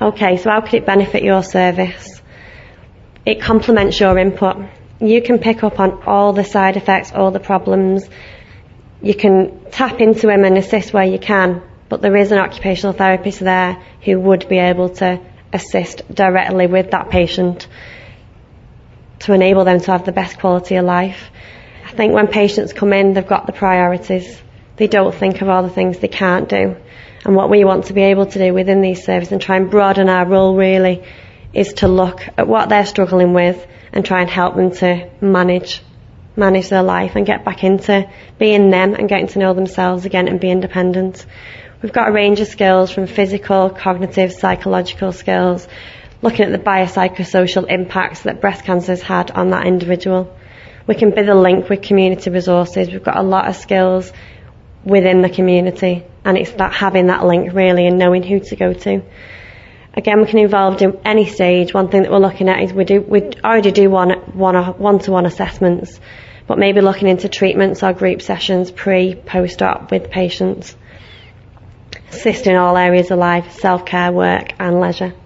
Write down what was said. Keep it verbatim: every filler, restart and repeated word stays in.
Okay, so how could it benefit your service? It complements your input. You can pick up on all the side effects, all the problems. You can tap into them and assist where you can, but there is an occupational therapist there who would be able to assist directly with that patient to enable them to have the best quality of life. I think when patients come in, they've got the priorities. They don't think of all the things they can't do. And what we want to be able to do within these services and try and broaden our role really is to look at what they're struggling with and try and help them to manage manage their life and get back into being them and getting to know themselves again and be independent. We've got a range of skills from physical, cognitive, psychological skills, looking at the biopsychosocial impacts that breast cancer has had on that individual. We can be the link with community resources. We've got a lot of skills within the community, and it's that having that link really and knowing who to go to. Again, we can involve in any stage. One thing that we're looking at is we do we already do one one one-to-one assessments, but maybe looking into treatments or group sessions pre, post-op with patients. Assist in all areas of life, self-care, work and leisure.